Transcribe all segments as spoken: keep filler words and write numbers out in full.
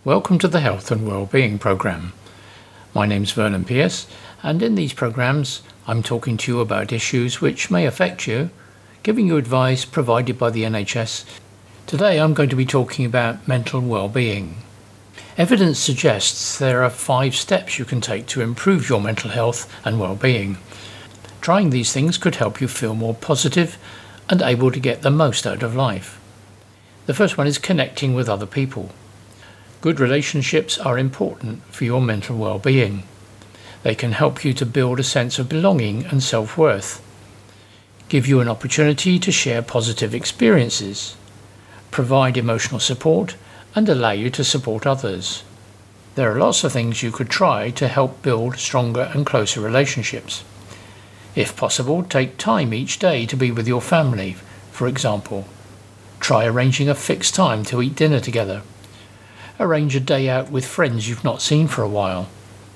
Welcome to the Health and Wellbeing Programme. My name's Vernon Pierce, and in these programmes I'm talking to you about issues which may affect you, giving you advice provided by the N H S. Today I'm going to be talking about mental well-being. Evidence suggests there are five steps you can take to improve your mental health and well-being. Trying these things could help you feel more positive and able to get the most out of life. The first one is connecting with other people. Good relationships are important for your mental well-being. They can help you to build a sense of belonging and self-worth, give you an opportunity to share positive experiences, provide emotional support, and allow you to support others. There are lots of things you could try to help build stronger and closer relationships. If possible, take time each day to be with your family. For example, try arranging a fixed time to eat dinner together. Arrange a day out with friends you've not seen for a while.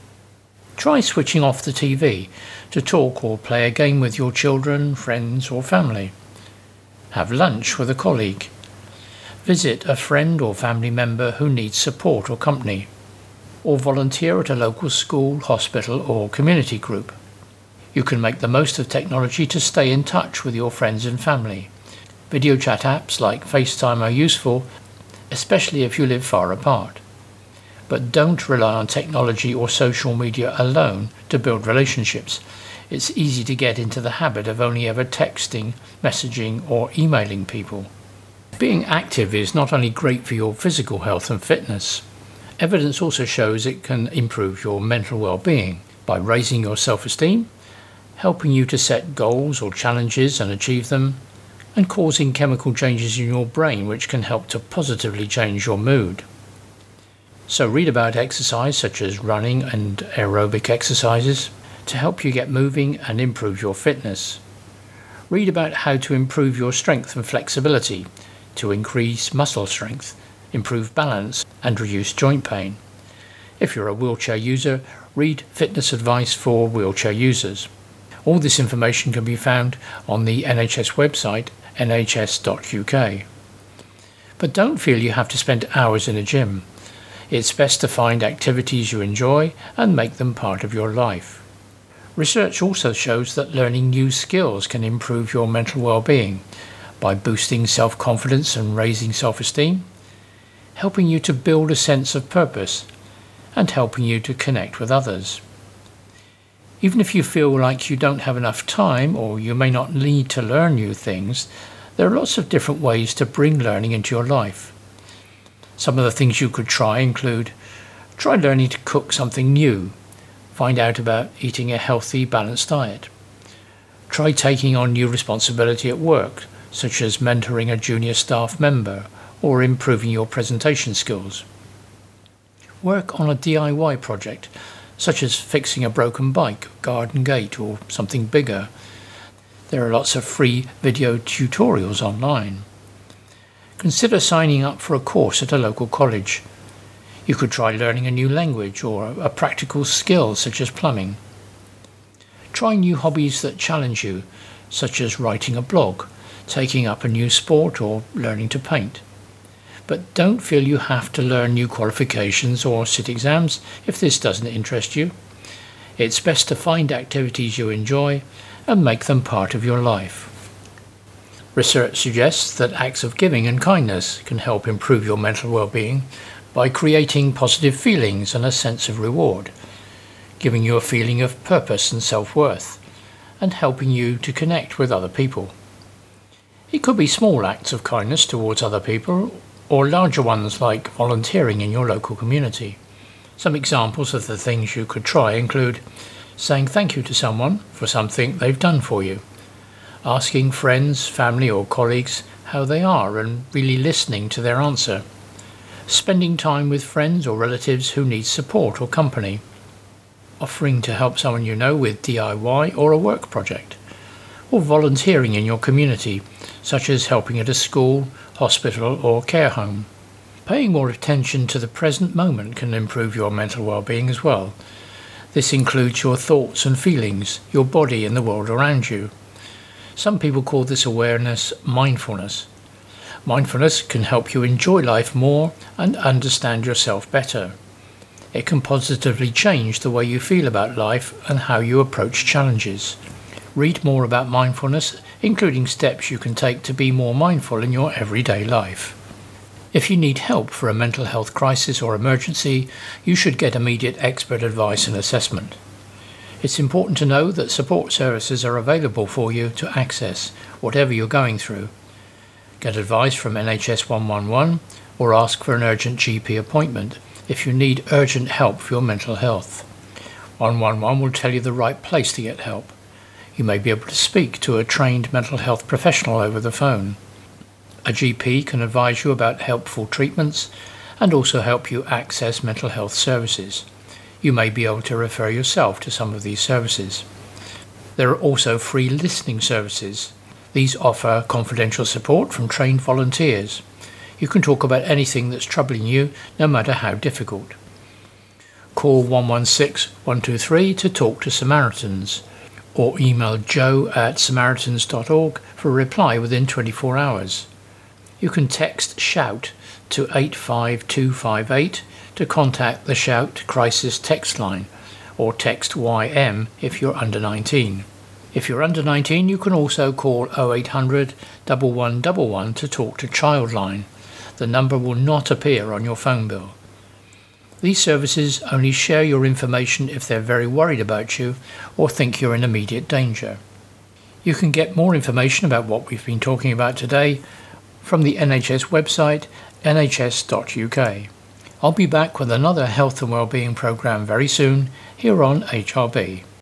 Try switching off the T V to talk or play a game with your children, friends or family. Have lunch with a colleague. Visit a friend or family member who needs support or company. Or volunteer at a local school, hospital or community group. You can make the most of technology to stay in touch with your friends and family. Video chat apps like FaceTime are useful, especially if you live far apart. But don't rely on technology or social media alone to build relationships. It's easy to get into the habit of only ever texting, messaging or emailing people. Being active is not only great for your physical health and fitness. Evidence also shows it can improve your mental well-being by raising your self-esteem, helping you to set goals or challenges and achieve them, and causing chemical changes in your brain which can help to positively change your mood. So read about exercise such as running and aerobic exercises to help you get moving and improve your fitness. Read about how to improve your strength and flexibility to increase muscle strength, improve balance and reduce joint pain. If you're a wheelchair user, read fitness advice for wheelchair users. All this information can be found on the N H S website N H S dot U K. But don't feel you have to spend hours in a gym. It's best to find activities you enjoy and make them part of your life. Research also shows that learning new skills can improve your mental well-being by boosting self-confidence and raising self-esteem, helping you to build a sense of purpose, and helping you to connect with others. Even if you feel like you don't have enough time or you may not need to learn new things, there are lots of different ways to bring learning into your life. Some of the things you could try include try learning to cook something new, find out about eating a healthy, balanced diet. Try taking on new responsibility at work, such as mentoring a junior staff member or improving your presentation skills. Work on a D I Y project, such as fixing a broken bike, garden gate or something bigger. There are lots of free video tutorials online. Consider signing up for a course at a local college. You could try learning a new language or a practical skill such as plumbing. Try new hobbies that challenge you, such as writing a blog, taking up a new sport or learning to paint. But don't feel you have to learn new qualifications or sit exams if this doesn't interest you. It's best to find activities you enjoy and make them part of your life. Research suggests that acts of giving and kindness can help improve your mental well-being by creating positive feelings and a sense of reward, giving you a feeling of purpose and self-worth, and helping you to connect with other people. It could be small acts of kindness towards other people or larger ones like volunteering in your local community. Some examples of the things you could try include saying thank you to someone for something they've done for you, asking friends, family or colleagues how they are and really listening to their answer, spending time with friends or relatives who need support or company, offering to help someone you know with D I Y or a work project, or volunteering in your community, such as helping at a school, hospital or care home. Paying more attention to the present moment can improve your mental well-being as well. This includes your thoughts and feelings, your body and the world around you. Some people call this awareness mindfulness. Mindfulness can help you enjoy life more and understand yourself better. It can positively change the way you feel about life and how you approach challenges. Read more about mindfulness, including steps you can take to be more mindful in your everyday life. If you need help for a mental health crisis or emergency, you should get immediate expert advice and assessment. It's important to know that support services are available for you to access, whatever you're going through. Get advice from N H S one one one or ask for an urgent G P appointment if you need urgent help for your mental health. one one one will tell you the right place to get help. You may be able to speak to a trained mental health professional over the phone. A G P can advise you about helpful treatments and also help you access mental health services. You may be able to refer yourself to some of these services. There are also free listening services. These offer confidential support from trained volunteers. You can talk about anything that's troubling you, no matter how difficult. Call one one six, one two three to talk to Samaritans, or email joe at samaritans dot org for a reply within twenty-four hours. You can text SHOUT to eight five two five eight to contact the Shout Crisis text line, or text Y M if you're under nineteen. If you're under nineteen, you can also call oh eight hundred, one one one one to talk to Childline. The number will not appear on your phone bill. These services only share your information if they're very worried about you or think you're in immediate danger. You can get more information about what we've been talking about today from the N H S website, n h s dot u k. I'll be back with another health and wellbeing programme very soon here on H R B.